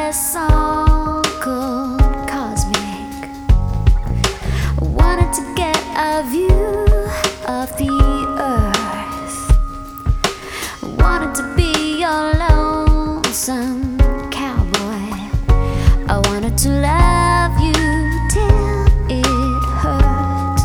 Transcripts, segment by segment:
a song called Cosmic. I wanted to get a view of the earth. I wanted to be your lonesome cowboy. I wanted to love you till it hurt.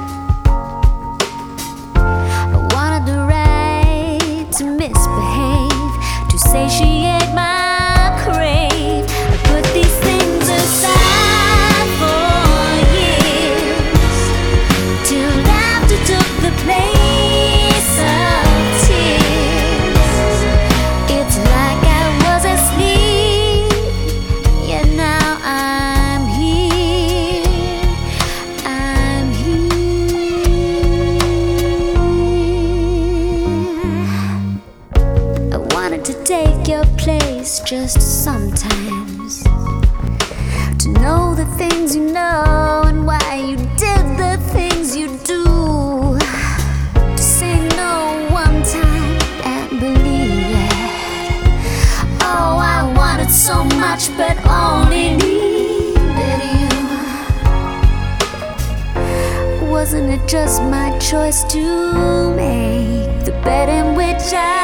I wanted the right to misbehave, to satiate my crave. I put these things aside for years, till laughter took the place of tears. It's like I was asleep, yet now I'm here. I'm here. I wanted to take your place just sometimes, to know the things you know and why you did the things you do, to say no one time and believe it. Oh, I wanted so much but only needed you. Wasn't it just my choice to make the bed in which I